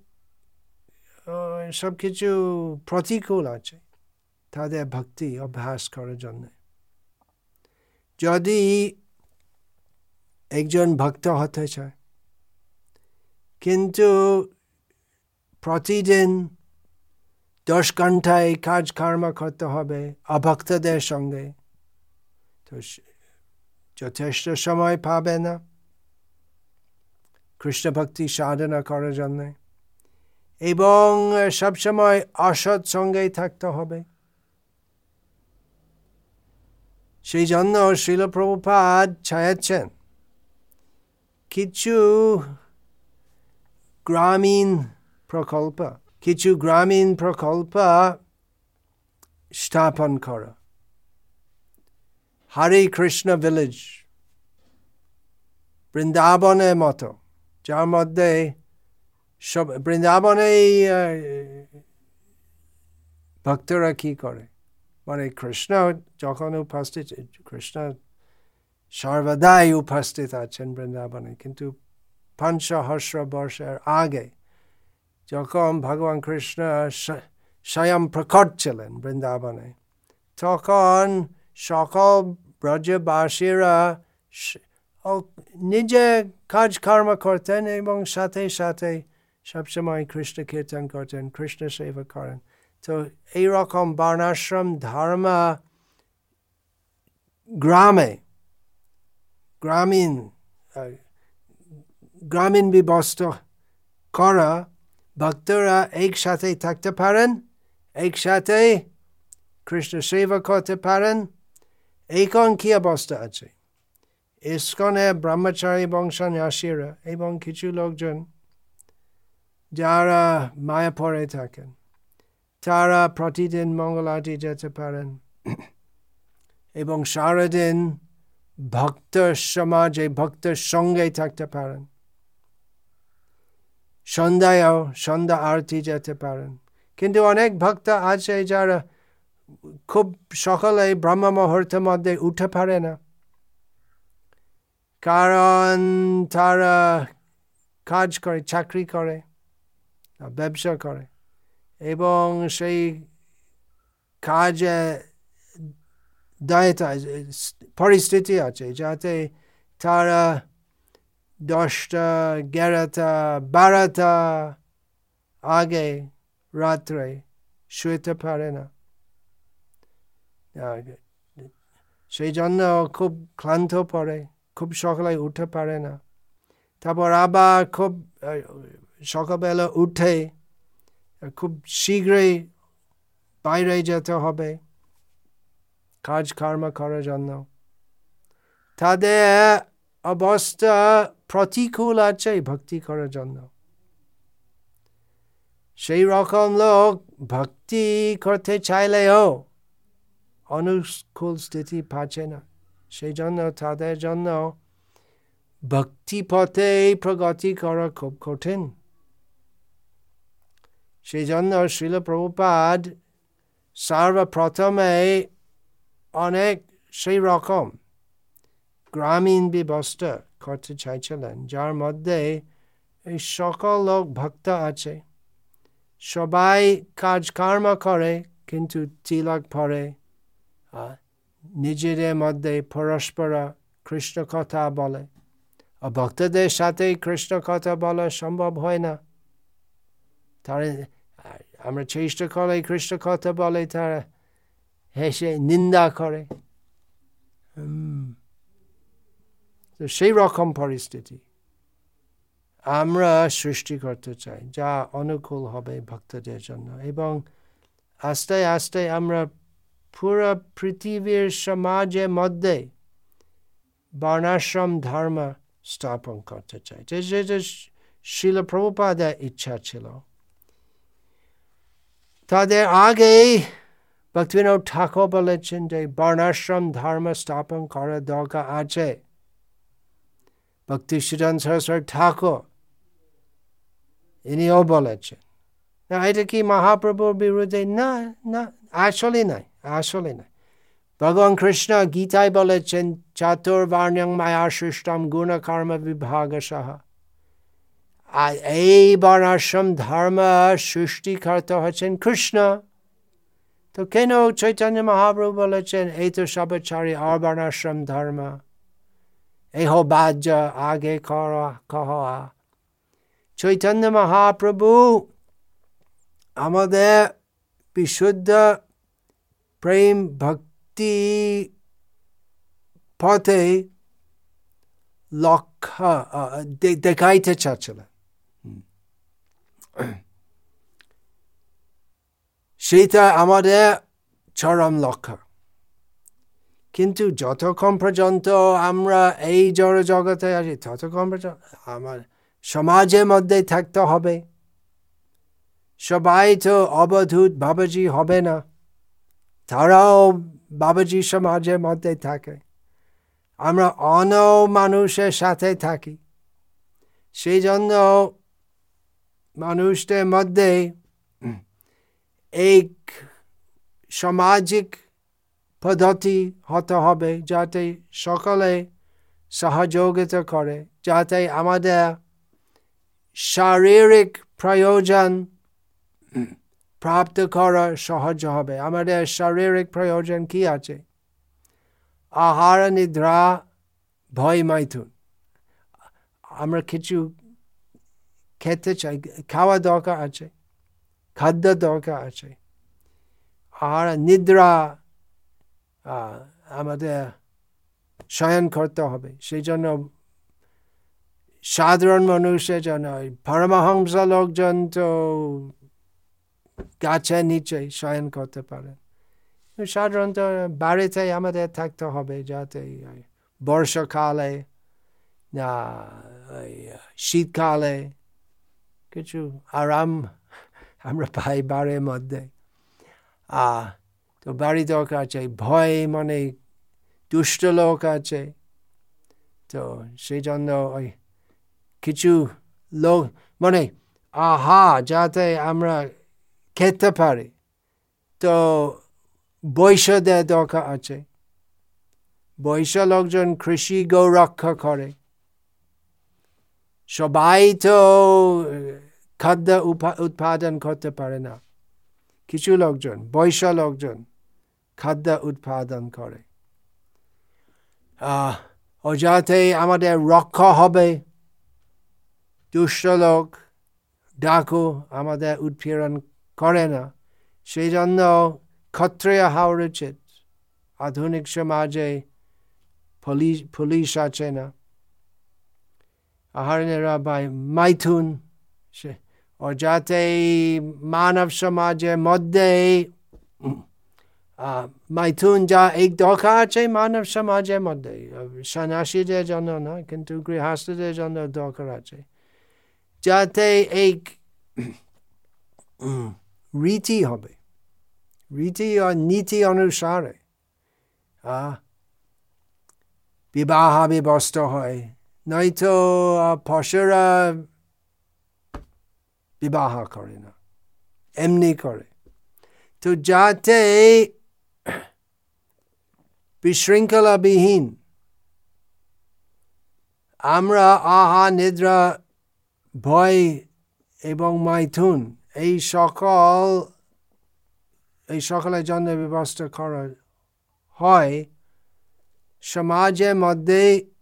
সবকিছু প্রতিকূল আছে তাদের ভক্তি অভ্যাস করার জন্য। যদি একজন ভক্ত হতে চায় কিন্তু প্রতিদিন 10 ঘন্টায় কাজ কর্ম করতে হবে অভক্তদের সঙ্গে, তো যথেষ্ট সময় পাবে না কৃষ্ণ ভক্তি সাধনা করার জন্য, এবং সবসময় অসৎ সঙ্গে থাকতে হবে। সেই জন্য শ্রীল প্রভুপাদ চাইছেন কিছু গ্রামীণ প্রকল্প স্থাপন করা। হরে কৃষ্ণ ভিলেজ বৃন্দাবনের মতো, যার মধ্যে সব বৃন্দাবনে ভক্তরা কি করে, মানে কৃষ্ণ যখন উপস্থিত, কৃষ্ণ সর্বদাই উপস্থিত আছেন বৃন্দাবনে, কিন্তু 500 বর্ষের আগে যখন ভগবান কৃষ্ণ স্বয়ং প্রকট ছিলেন বৃন্দাবনে, তখন সকল ব্রজবাসীরা নিজে কাজ কর্ম করতেন এবং সাথে সাথে সবসময় কৃষ্ণ কীর্তন করতেন, কৃষ্ণ সেবা করেন। তো এইরকম বর্ণাশ্রম ধর্ম গ্রামীণ ব্যবস্থা করা, ভক্তরা একসাথে থাকতে পারেন, একসাথে কৃষ্ণ সেবা করতে পারেন। এখন কি অবস্থা আছে, ইস্কনে ব্রহ্মচারী এবং সন্ন্যাসীরা এবং কিছু লোকজন যারা মায়াপুরে থাকেন, তারা প্রতিদিন মঙ্গল আরতি যেতে পারেন এবং সারাদিন ভক্তের সমাজে ভক্তের সঙ্গে থাকতে পারেন। সন্ধ্যা আরতি যেতে পারেন। কিন্তু অনেক ভক্ত আছে যারা খুব সকালে ব্রহ্ম মুহূর্তের মধ্যে উঠে পারে না, কারণ তারা কাজ করে, চাকরি করে, ব্যবসা করে, এবং সেই কাজে পরিস্থিতি আছে যাতে তারা 10টা, 11টা, 12টা আগে রাত্রে শুতে পারে না। সেই জন্য খুব ক্লান্ত পড়ে, খুব সকালে উঠে পারে না। তারপর আবার খুব সকালবেলা উঠে খুব শীঘ্রই বাইরে যেতে হবে কাজ কর্ম করার জন্য। তাদের অবস্থা প্রতিকূল আছে ভক্তি করার জন্য। সেই রকম লোক ভক্তি করতে চাইলেও অনুকূল স্থিতি পাচ্ছে না। সেই জন্য তাদের জন্য ভক্তি পথে প্রগতি করা খুব কঠিন। সেই জন্য শ্রীল প্রভুপাদ সর্বপ্রথমে অনেক সেই রকম গ্রামীণ ব্যবস্থা করতে চাইছিলেন, যার মধ্যে এই সকল লোক ভক্ত আছে, সবাই কাজ কর্ম করে কিন্তু তিলক পরে, নিজেদের মধ্যে পরস্পর কৃষ্ণ কথা বলে। ভক্তদের সাথে কৃষ্ণ কথা বলা সম্ভব হয় না। তারা আমরা চেষ্টা করে কৃষ্ণ কথা বলে, তারা হেসে নিন্দা করে। তো সেই রকম পরিস্থিতি আমরা সৃষ্টি করতে চাই, যা অনুকূল হবে ভক্তদের জন্য। এবং আস্তে আস্তে আমরা পুরো পৃথিবীর সমাজের মধ্যে বর্ণাশ্রম ধর্ম স্থাপন করতে চাই, যে শিল প্রভুপাদের ইচ্ছা ছিল। তাদের আগেই ভক্তিবিনোদ ঠাকুর বলেছেন যে বর্ণাশ্রম ধর্ম স্থাপন করার দরকার আছে। ভক্তি সিদ্ধান্ত সরস্বতী ঠাকুর ইনিও বলেছেন। না, এটা কি মহাপ্রভুর বিরুদ্ধে? না, না, আসলে নাই, আসলে নাই। ভগবান কৃষ্ণ গীতায় বলেছেন চাতুর্বর্ণ্যং মায়া সৃষ্টম গুণ কর্ম বিভাগশঃ। আর এই বর্ণাশ্রম ধর্ম সৃষ্টিকর্তা হচ্ছেন কৃষ্ণ। তো কেন চৈতন্য মহাপ্রভু বলেছেন এই তো সবাচারী আর বর্ণাশ্রম ধর্ম, এই হো বাহ্য আগে কহা। চৈতন্য মহাপ্রভু আমাদের বিশুদ্ধ প্রেম ভক্তি পথে লক্ষ্য দেখাইতে চাচ্ছিলেন। সেটা আমাদের চরম লক্ষ্য। কিন্তু যতক্ষণ পর্যন্ত আমরা এই জড় জগতে আছি, ততক্ষণ পর্যন্ত আমার সমাজের মধ্যে থাকতে হবে। সবাই তো অবধূত বাবাজি হবে না, তারাও বাবাজি সমাজের মধ্যে থাকে। আমরা অন্য মানুষের সাথে থাকি, সেই জন্য মানুষদের মধ্যে এক সামাজিক পদ্ধতি হতে হবে, যাতে সকলে সহযোগিতা করে, যাতে আমাদের শারীরিক প্রয়োজন প্রাপ্ত করা সহজ হবে। আমাদের শারীরিক প্রয়োজন কি আছে? আহার, নিদ্রা, ভয়, মাইথুন। আমরা কিছু খেতে চাই, খাওয়া দরকার আছে, খাদ্য দরকার আছে। আহার, নিদ্রা, আমাদের শয়ন করতে হবে। সেই জন্য সাধারণ মানুষের জন্য পরমহংস লোকজন তো গাছের নিচে শয়ন করতে পারেন। সাধারণত বাড়িতে আমাদের থাকতে হবে, যাতে বর্ষাকালে না শীতকালে কিছু আরাম আমরা পাই বাড়ির মধ্যে। তো বাড়ি দরকার আছে। ভয় মানে দুষ্ট লোক আছে, তো সেই জন্য ওই কিছু লোক মানে যাতে আমরা খেতে পারি, তো বৈশ্যদের দরকার আছে। বৈশ্য লোকজন কৃষি গো রক্ষা করে। সবাই তো খাদ্য উৎপাদন করতে পারে না, কিছু লোকজন, বৈশ্য লোকজন খাদ্য উৎপাদন করে। ও যাতে আমাদের রক্ষা হবে, দুষ্ট লোক ডাকু আমাদের উৎপীড়ন করে না, সেই জন্য ক্ষত্রিয় হওয়া উচিত। আধুনিক সমাজে পুলিশ আছে না, আহারেরা বাই মাইথুন, ও যাতে মানব সমাজের মধ্যে মাইথুন যা এক দরকার আছে মানব সমাজের মধ্যে, সন্ন্যাসীদের জন্য না, কিন্তু গৃহস্থদের জন্য দরকার আছে, যাতে এক রীতি হবে, রীতি ও নীতি অনুসারে বিবাহ ব্যবস্থা হয়। নয়তো পশুরা বিবাহ করে না, এমনি করে। তো যাতে বিশৃঙ্খলাবিহীন আমরা আহার, নিদ্রা, ভয় এবং মাইথুন এই সকলের জন্য ব্যবস্থা করা হয়, সমাজের মধ্যে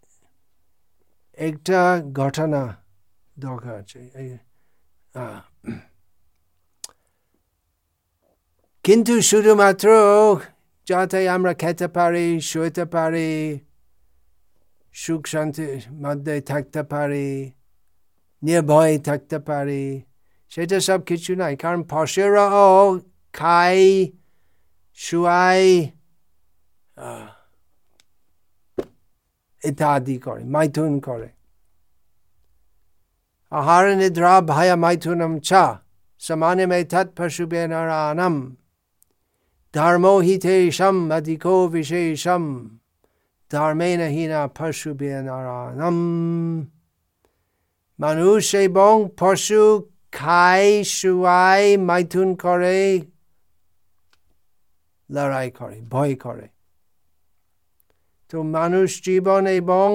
একটা ঘটনা দরকার আছে। কিন্তু শুধুমাত্র যাতে আমরা খেতে পারি, শুতে পারি, সুখ শান্তির মধ্যে থাকতে পারি, নির্ভয় থাকতে পারি, সেটা সব কিছু নাই। কারণ পশুরাও খায়, শুয়ায়, ইত্যাদি করে, মাইথুন করে। আহার নিদ্রা ভয় মাইথুনম চ সমানমেতৎ পশুভ্যঃ নরাণাম ধর্মো হি তেষাম অধিকো বিশেষম ধর্মেণ হীনা পশুভ্যঃ নরাণাম। মানুষ এবং পশু খায়, শুয়ায়, মাইথুন করে, লড়াই করে, ভয় করে। তো মানুষ জীবন এবং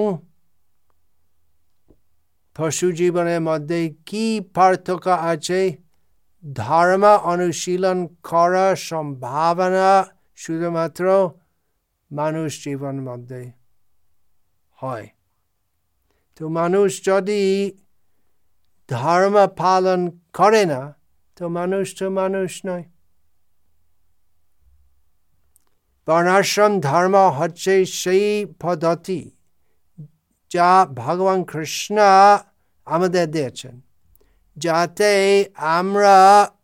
পশু জীবনের মধ্যে কি পার্থক্য আছে? ধর্ম অনুশীলন করার সম্ভাবনা শুধুমাত্র মানুষ জীবনের মধ্যে হয়। তো মানুষ যদি ধর্ম পালন করে না, তো মানুষ নয়। বর্ণাশ্রম ধর্ম হচ্ছে সেই পদ্ধতি যা ভগবান কৃষ্ণ আমাদের দিয়েছেন, যাতে আমরা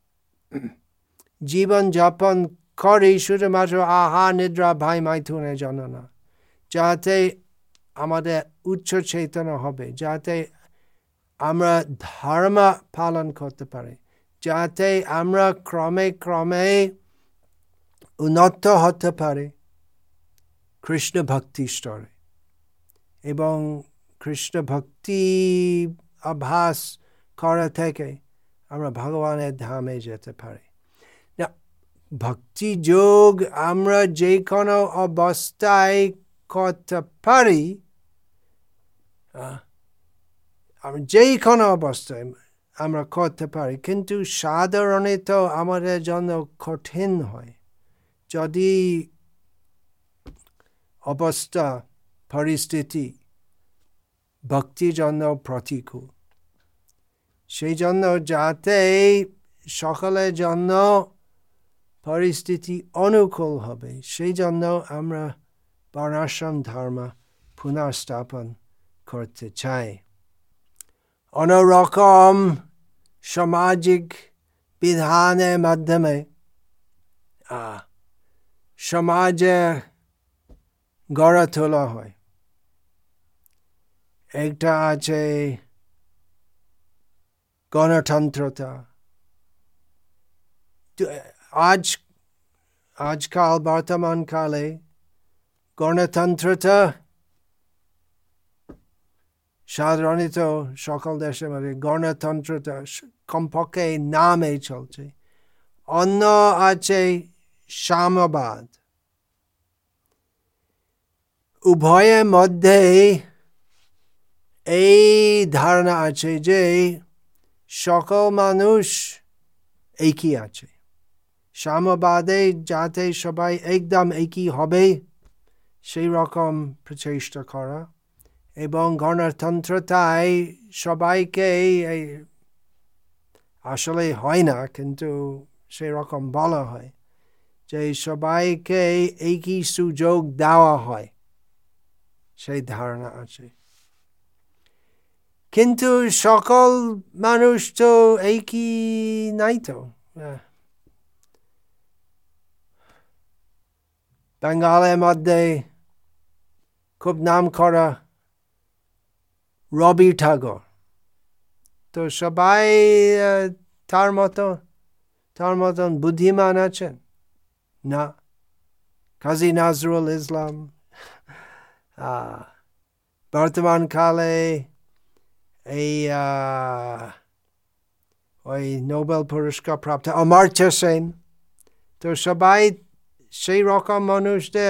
জীবন যাপন করি শুধুমাত্র আহার নিদ্রা ভয় মাইথুনের জন্য না, যাতে আমাদের উচ্চ চেতনা হবে, যাতে আমরা ধর্ম পালন করতে পারি, যাতে আমরা ক্রমে ক্রমে উন্নত হতে পারি কৃষ্ণ ভক্তি স্তরে, এবং কৃষ্ণ ভক্তি অভ্যাস করা থেকে আমরা ভগবানের ধামে যেতে পারি। ভক্তি যোগ আমরা যে কোনো অবস্থায় করতে পারি, যে কোনো অবস্থায় আমরা করতে পারি, কিন্তু সাধারণত আমাদের জন্য কঠিন হয় যদি অবস্থা পরিস্থিতি ভক্তির জন্য প্রতিকূল। সেই জন্য যাতে সকলের জন্য পরিস্থিতি অনুকূল হবে, সেই জন্য আমরা বর্ণাশ্রম ধর্ম পুনঃস্থাপন করতে চাই। অন্যরকম সামাজিক বিধানের মাধ্যমে সমাজে গড়ে তোলা হয়। একটা আছে গণতন্ত্রতা। আজকাল বর্তমান কালে গণতন্ত্রতা সাধারণত সকল দেশের মধ্যে গণতন্ত্রতা কমপক্ষে নামে চলছে। অন্য আছে সাম্যবাদ। উভয়ের মধ্যে এই ধারণা আছে যে সকল মানুষ একই আছে। সাম্যবাদে যাতে সবাই একদম একই হবে সেই রকম প্রচেষ্টা করা, এবং গণতন্ত্রতায় সবাইকে, আসলে হয় না কিন্তু সেই রকম বলা হয় যে সবাইকে একই সুযোগ দেওয়া হয়, সেই ধারণা আছে। কিন্তু সকল মানুষ তো একই নাই। তো বেঙ্গলের মধ্যে খুব নাম করা রবি ঠাকুর, তো সবাই তার মতন বুদ্ধিমান আছেন না। কাজী নজরুল ইসলাম, বর্তমান কালে এই ওই নোবেল পুরস্কার প্রাপ্ত অমর্ত্য সেন, তো সবাই সেই রকম মানুষদের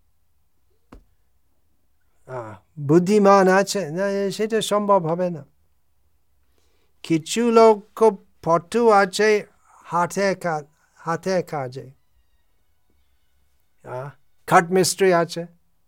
বুদ্ধিমান আছে না, সেটা সম্ভব হবে না। কিছু লোক খুব পটু আছে হাতে কাজে, কাঠ মিস্ত্রি আছে।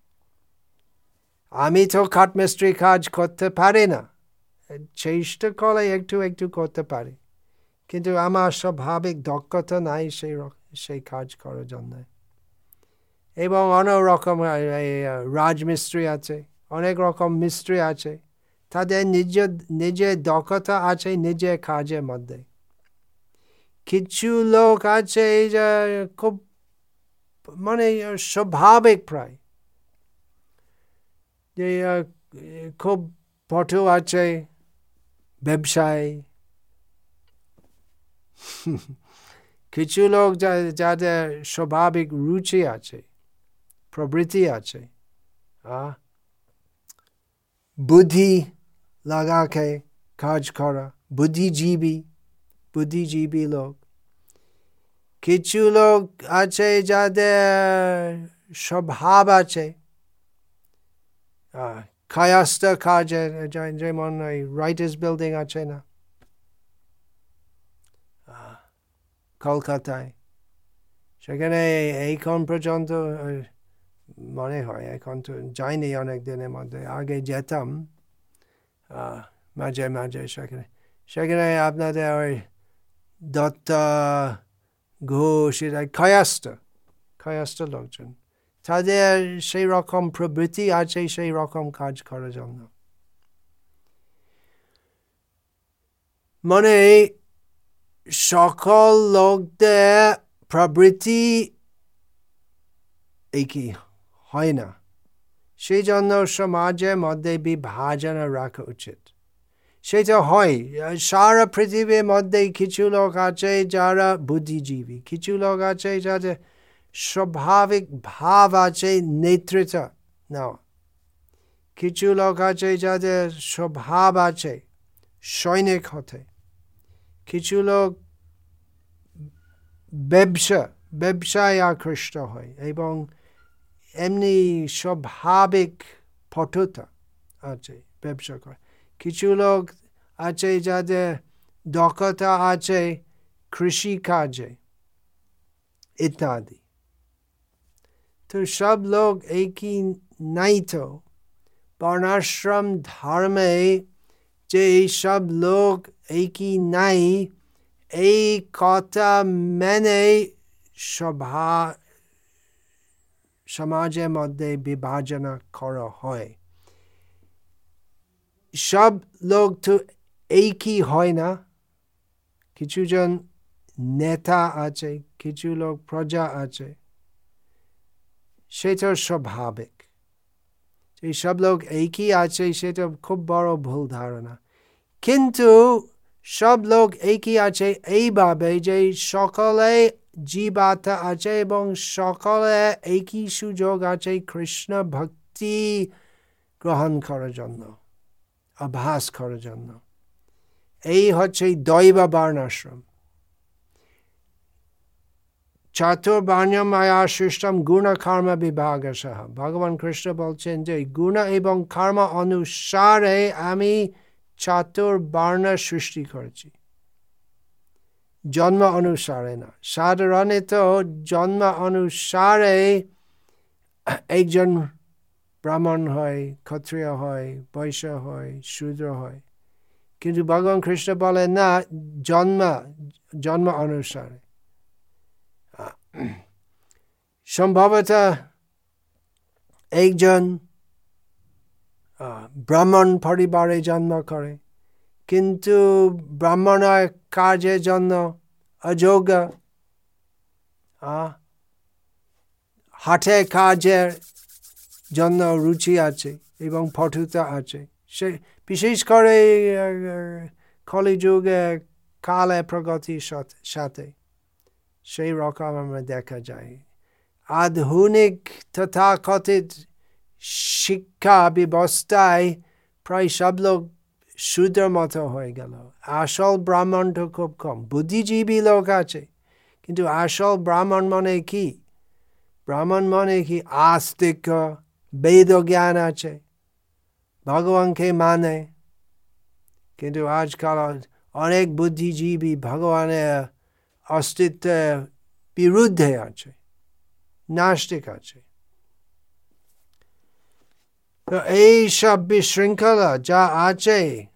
আমি তো কাঠ মিস্ত্রি কাজ করতে পারি না, চেষ্টা করলে একটু একটু করতে পারি, কিন্তু আমার স্বাভাবিক দক্ষতা নাই সেই কাজ করার জন্য। এবং অন্য রকম রাজমিস্ত্রি আছে, অনেক রকম মিস্ত্রি আছে, তাদের নিজের দক্ষতা আছে নিজের কাজের মধ্যে। কিছু লোক আছে যে খুব মানে স্বাভাবিক প্রায়, যে খুব পটু আছে ব্যবসায়। কিছু লোক যাদের স্বাভাবিক রুচি আছে, প্রবৃত্তি আছে, বুদ্ধি লাগাকে কাজ করা, বুদ্ধিজীবী লোক। কিছু লোক আছে যাদের স্বভাব আছে কায়স্থ কাজে, যেমন রাইটার্স বিল্ডিং আছে না কলকাতায়, সেখানে এইখন পর্যন্ত মনে হয়, এখন তো যাইনি অনেক দিনের মধ্যে, আগে যেতাম মাঝে মাঝে সেখানে আপনাদের ওই দত্ত ঘোষ কায়স্থ লোকজন, তাদের সেই রকম প্রবৃত্তি আছে সেই রকম কাজ করার জন্য। মানে সকল লোকদের প্রবৃত্তি একই হয় না, সেই জন্য সমাজের মধ্যে বিভাজন রাখা উচিত। সেটা হয় সারা পৃথিবীর মধ্যে। কিছু লোক আছে যারা বুদ্ধিজীবী, কিছু লোক আছে যাদের স্বাভাবিক ভাব আছে নেতৃত্ব নেওয়া, কিছু লোক আছে যাদের স্বভাব আছে সৈনিক হতে, কিছু লোক ব্যবসায় আকৃষ্ট হয় এবং এমনি স্বাভাবিক পটুতা আছে ব্যবসা করে। কিছু লোক আছে যাদের দক্ষতা আছে কৃষি কাজে ইত্যাদি। তো সব লোক একই নাই। তো বর্ণাশ্রম ধর্মে যে সব লোক একই নাই, এই কথা মেনে সমাজের মধ্যে বিভাজন করা হয়। সব লোক তো একই হয় না, কিছু জন নেতা আছে, কিছু লোক প্রজা আছে, সেটা স্বাভাবিক। এই সব লোক একই আছে সেটা খুব বড় ভুল ধারণা। কিন্তু সব লোক একই আছে এইভাবে যে সকলে জীবাত্মা আছে এবং সকলে একই সুযোগ আছে কৃষ্ণ ভক্তি গ্রহণ করার জন্য, অভ্যাস করার জন্য। এই হচ্ছে দৈব বর্ণাশ্রম। চাতুর্বর্ণ্যম ময়া সৃষ্টম গুণ কর্ম বিভাগশঃ। ভগবান কৃষ্ণ বলছেন যে গুণ এবং কর্ম অনুসারে আমি চাতুর্বর্ণ সৃষ্টি করেছি, জন্ম অনুসারে না। সাধারণত জন্ম অনুসারে একজন ব্রাহ্মণ হয়, ক্ষত্রিয় হয়, বৈশ্য হয়, শূদ্র হয়। কিন্তু ভগবান কৃষ্ণ বলেন না, জন্ম অনুসারে। সম্ভবত একজন ব্রাহ্মণ পরিবারে জন্ম করে, কিন্তু ব্রাহ্মণের কাজের জন্য অযোগ্য, হাতে কাজের জন্য রুচি আছে এবং পটুতা আছে। সে বিশেষ করে কলিযুগে কালে প্রগতির সাথে সেই রকম আমরা দেখা যায়। আধুনিক তথাকথিত শিক্ষা ব্যবস্থায় প্রায় সব লোক শূদ্র মতো হয়ে গেল। আসল ব্রাহ্মণটা খুব কম। বুদ্ধিজীবী লোক আছে, কিন্তু আসল ব্রাহ্মণ মানে কি? ব্রাহ্মণ মানে কি? আস্তিক, বেদ জ্ঞান আছে, ভগবানকে মানে। কিন্তু আজকাল অনেক বুদ্ধিজীবী ভগবানের অস্তিত্বের বিরুদ্ধে আছে, নাস্তিক আছে। তো এই সব বিশৃঙ্খলা যা আছে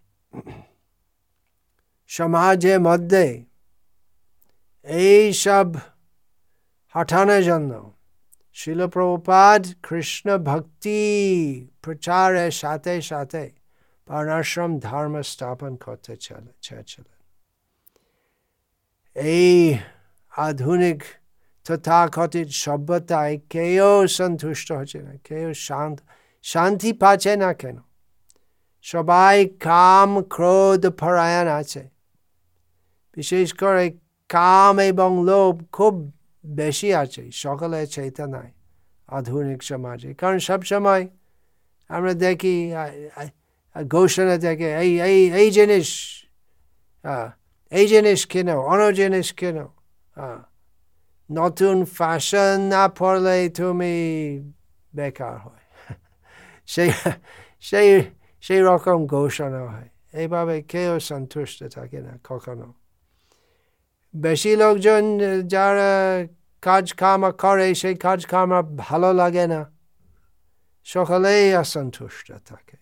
সমাজের মধ্যে, এই সব হটানোর জন্য শিল প্রভুপাদ কৃষ্ণ ভক্তি প্রচারের সাথে সাথে বর্ণাশ্রম ধর্ম স্থাপন করতে চেয়েছিলেন। এই আধুনিক তথাকথিত সভ্যতায় কেউ সন্তুষ্ট হচ্ছে না, কেউ শান্তি পাচ্ছে না। কেন? সবাই কাম ক্রোধ পরায়ণ আছে। বিশেষ করে কাম এবং লোভ খুব বেশি আছে সকলের চৈতন্যে আধুনিক সমাজে। কারণ সবসময় আমরা দেখি ঘোষণা থেকে এই জিনিস কেন, অন্য জিনিস কেন, নতুন ফ্যাশন না পড়লে তুমি বেকার হয়, সেই রকম ঘোষণা হয়। এইভাবে কেউ সন্তুষ্ট থাকে না কখনো। বেশি লোকজন যারা কাজ কাম করে সেই কাজ কাম ভালো লাগে না, সকলেই অসন্তুষ্ট থাকে।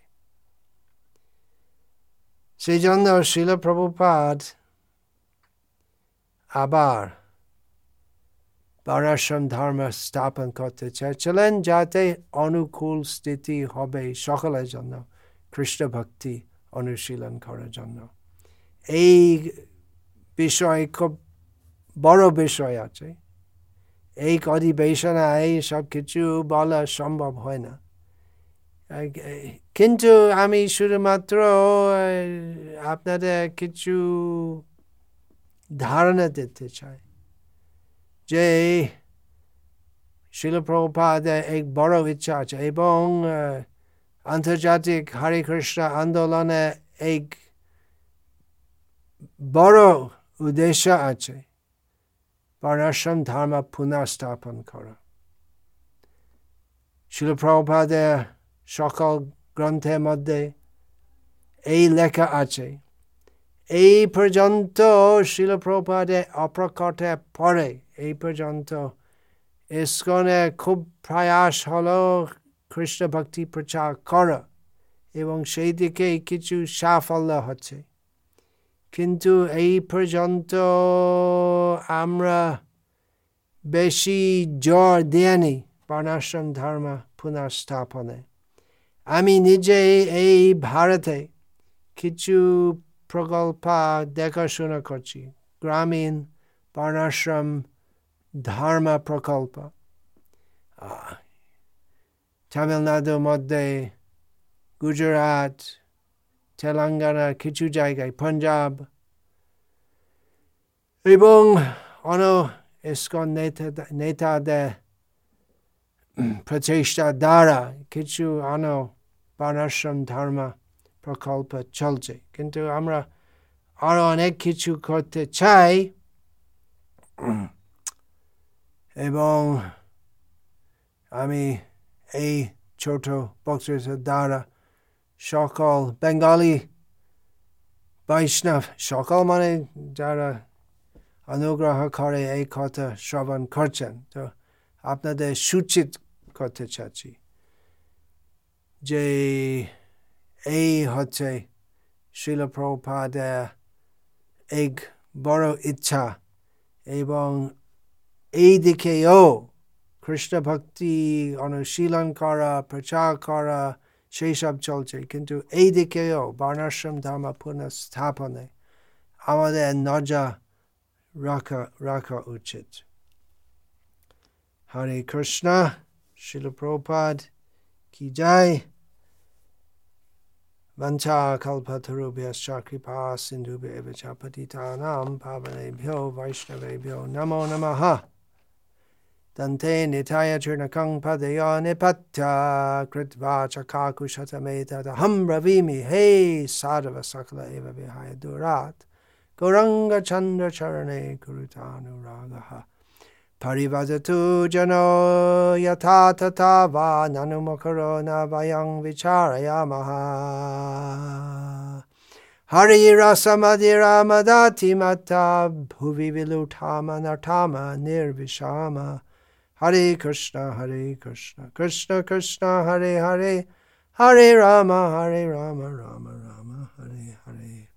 সেই জন্য শিল প্রভুপাদ আবার বর্ণাশ্রম ধর্ম স্থাপন করতে চেয়েছিলেন, যাতে অনুকূল স্থিতি হবে সকলের জন্য কৃষ্ণ ভক্তি অনুশীলন করার জন্য। এই বিষয় খুব বড় বিষয় আছে। এই অধিবেশনায় সব কিছু বলা সম্ভব হয় না, কিন্তু আমি শুধুমাত্র আপনাদের কিছু ধারণা দিতে চাই যে শিল প্রভুপাদের এক বড় ইচ্ছা আছে এবং আন্তর্জাতিক হরে কৃষ্ণ আন্দোলনে এক বড় উদ্দেশ্য আছে, বর্ণাশ্রম ধর্ম পুনঃস্থাপন করা। শিল প্রভুপাদের সকল গ্রন্থের মধ্যে এই লেখা আছে। এই পর্যন্ত শিল প্রভুপাদের অপ্রকটের পরে এই পর্যন্ত ইসকনের খুব প্রয়াস হলো কৃষ্ণ ভক্তি প্রচার করা এবং সেই দিকে কিছু সাফল্য হচ্ছে, কিন্তু এই পর্যন্ত আমরা বেশি জোর দেয়নি বর্ণাশ্রম ধর্ম পুনঃস্থাপনে। আমি নিজে এই ভারতে কিছু প্রকল্প দেখাশোনা করছি, গ্রামীণ বর্ণাশ্রম ধর্ম প্রকল্প। তামিলনাড়ুর মধ্যে, গুজরাট, তেলেঙ্গানার কিছু জায়গায়, পাঞ্জাব এবং অন্য ইসকন নেতাদের প্রচেষ্টা দ্বারা কিছু অন্য বর্ণাশ্রম ধর্ম প্রকল্প চলছে, কিন্তু আমরা আরো অনেক কিছু করতে চাই। এবং আমি এই ছোট বক্তৃতার দ্বারা সকল বেঙ্গলি বৈষ্ণব, সকল মানে যারা অনুগ্রহ করে এই কথা শ্রবণ করছেন, তো আপনাদের সূচিত করতে চাচ্ছি যে এই হচ্ছে শিল প্রভুপাদের এক বড় ইচ্ছা এবং এই দিকেও কৃষ্ণ ভক্তি অনুশীলন করা, প্রচার করা সেই সব চলছে, কিন্তু এই দিকেও বর্ণাশ্রম ধর্ম পুনঃস্থাপনে আমাদের নজর রাখা উচিত। হরে কৃষ্ণ। শিল প্রভুপাদ কি জয়। वंशा कल्पतरुभ्यश्च कृपा सिन्धुभ्येव च पतितानां पावनेभ्यो वैष्णवेभ्यो नमो नमः। दन्ते निताय चूर्णकं पदयो निपत्य कृत्वा च काकुशतमेतदहं ब्रवीमि हे साधव सकल एव विहाय दूरात् गौरङ्गचन्द्रचरणे कुरुतानुरागः। परिवदतु जनो यथा तथा वा ननुमकरो न वयं विचारयामः। हरिरसमधिरमदतिमता भुवि विलुठामनर्थाम निर्विशाम। हरे कृष्ण कृष्ण कृष्ण हरे हरे, हरे राम राम राम हरे हरे।